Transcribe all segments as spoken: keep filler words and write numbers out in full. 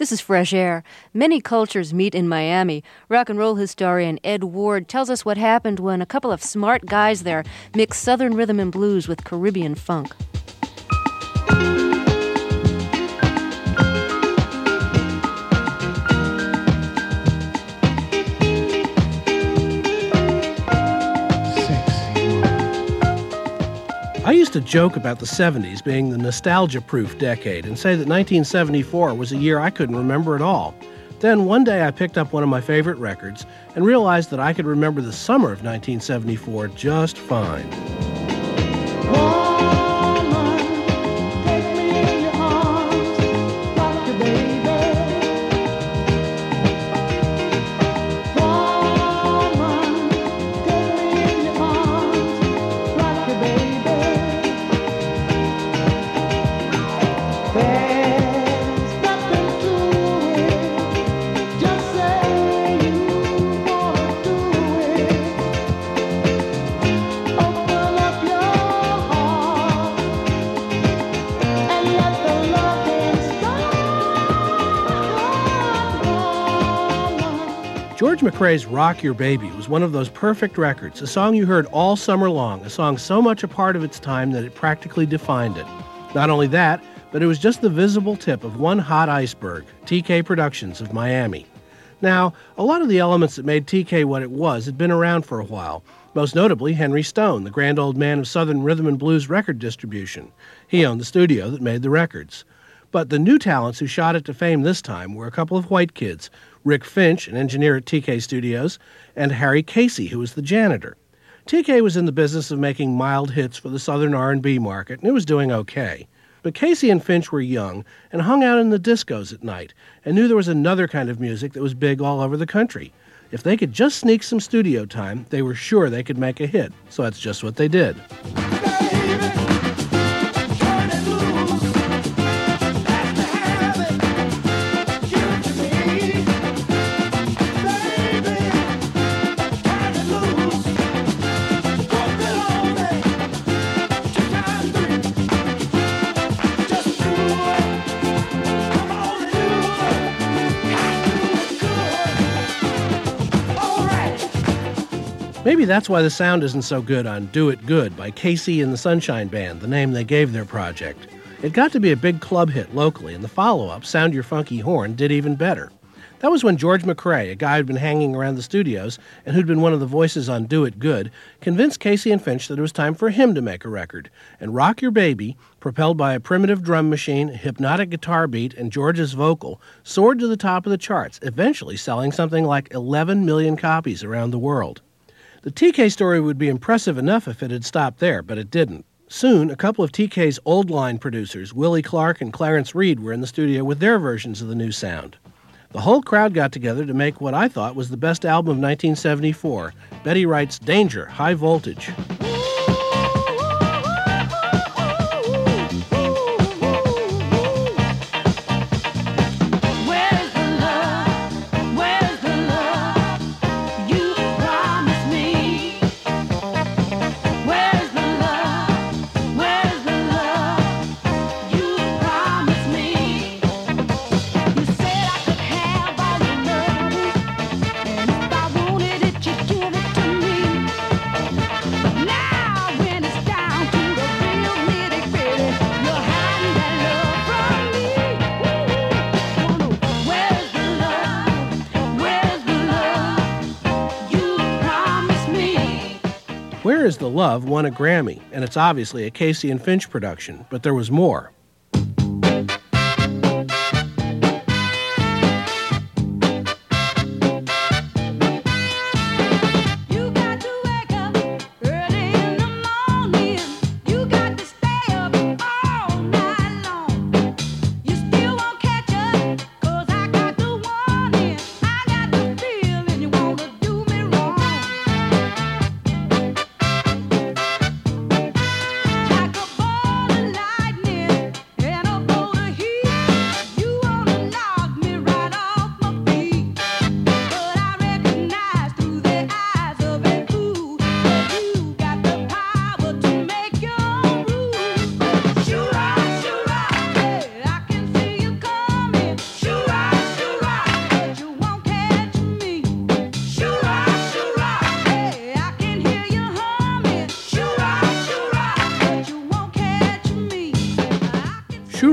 This is Fresh Air. Many cultures meet in Miami. Rock and roll historian Ed Ward tells us what happened when a couple of smart guys there mixed Southern rhythm and blues with Caribbean funk. I used to joke about the seventies being the nostalgia-proof decade and say that nineteen seventy-four was a year I couldn't remember at all. Then one day I picked up one of my favorite records and realized that I could remember the summer of nineteen seventy-four just fine. George McCrae's Rock Your Baby was one of those perfect records, a song you heard all summer long, a song so much a part of its time that it practically defined it. Not only that, but it was just the visible tip of one hot iceberg, T K Productions of Miami. Now, a lot of the elements that made T K what it was had been around for a while, most notably Henry Stone, the grand old man of Southern rhythm and blues record distribution. He owned the studio that made the records. But the new talents who shot it to fame this time were a couple of white kids, Rick Finch, an engineer at T K Studios, and Harry Casey, who was the janitor. T K was in the business of making mild hits for the Southern R and B market, and it was doing okay. But Casey and Finch were young and hung out in the discos at night and knew there was another kind of music that was big all over the country. If they could just sneak some studio time, they were sure they could make a hit, so that's just what they did. Maybe that's why the sound isn't so good on Do It Good by Casey and the Sunshine Band, the name they gave their project. It got to be a big club hit locally, and the follow-up, Sound Your Funky Horn, did even better. That was when George McCrae, a guy who'd been hanging around the studios and who'd been one of the voices on Do It Good, convinced Casey and Finch that it was time for him to make a record. And Rock Your Baby, propelled by a primitive drum machine, a hypnotic guitar beat, and George's vocal, soared to the top of the charts, eventually selling something like eleven million copies around the world. The T K story would be impressive enough if it had stopped there, but it didn't. Soon, a couple of T K's old-line producers, Willie Clark and Clarence Reed, were in the studio with their versions of the new sound. The whole crowd got together to make what I thought was the best album of nineteen seventy-four, Betty Wright's Danger, High Voltage. Where Is the Love won a Grammy, and it's obviously a Casey and Finch production, but there was more.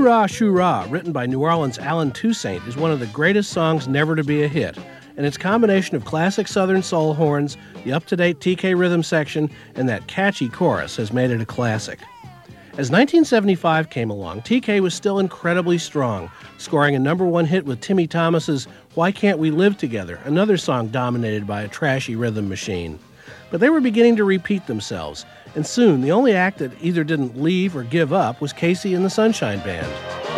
Shoo-Rah, Shoo-Rah, written by New Orleans' Alan Toussaint, is one of the greatest songs never to be a hit, and its combination of classic Southern soul horns, the up-to-date T K rhythm section, and that catchy chorus has made it a classic. As nineteen seventy-five came along, T K was still incredibly strong, scoring a number one hit with Timmy Thomas's Why Can't We Live Together, another song dominated by a trashy rhythm machine. But they were beginning to repeat themselves, and soon the only act that either didn't leave or give up was Casey and the Sunshine Band.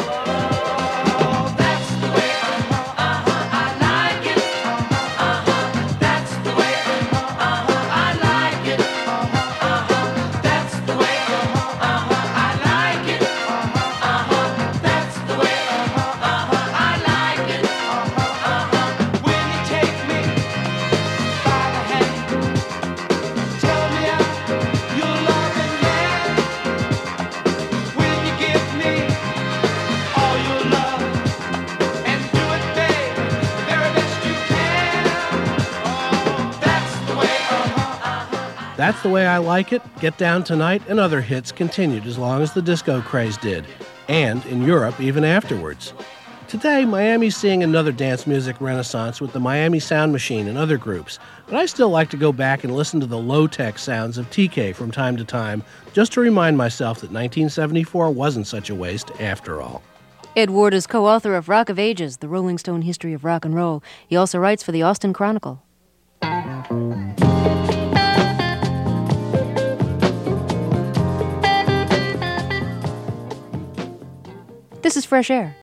That's the Way I Like It, Get Down Tonight, and other hits continued as long as the disco craze did, and in Europe even afterwards. Today, Miami's seeing another dance music renaissance with the Miami Sound Machine and other groups, but I still like to go back and listen to the low-tech sounds of T K from time to time, just to remind myself that nineteen seventy-four wasn't such a waste after all. Ed Ward is co-author of Rock of Ages, The Rolling Stone History of Rock and Roll. He also writes for the Austin Chronicle. This is Fresh Air.